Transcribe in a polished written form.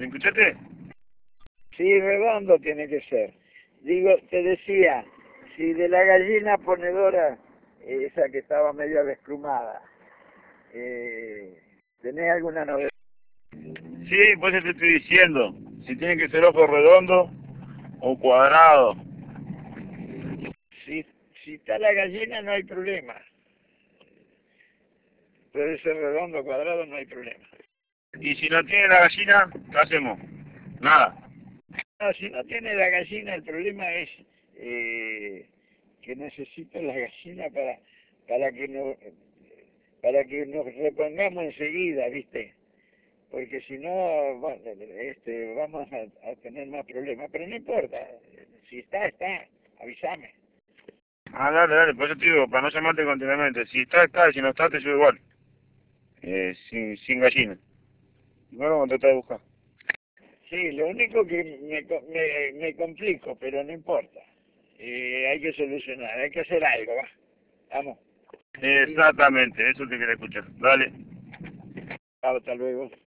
¿Me escuchaste? Sí, redondo tiene que ser. Digo, te decía, si de la gallina ponedora, esa que estaba medio desplumada, ¿tenés alguna novedad? Sí, pues te estoy diciendo. Si tiene que ser ojo redondo o cuadrado. Si, si está la gallina no hay problema. Puede ser redondo, cuadrado, no hay problema. Y si no tiene la gallina, ¿qué hacemos? Nada. No, si no tiene la gallina, el problema es que necesito la gallina para que no, para que nos repongamos enseguida, ¿viste? Porque si no, bueno, vamos a tener más problemas. Pero no importa, si está, está, avísame. Ah, dale, dale, por eso te digo, para no llamarte continuamente. Si está, está, y si no está, te llevo igual. Sin gallina. Igual vamos a tratar de buscar. Sí, lo único que me complico, pero no importa. Hay que solucionar, hay que hacer algo, va. Vamos, Exactamente, eso te quería escuchar. Dale. hasta luego.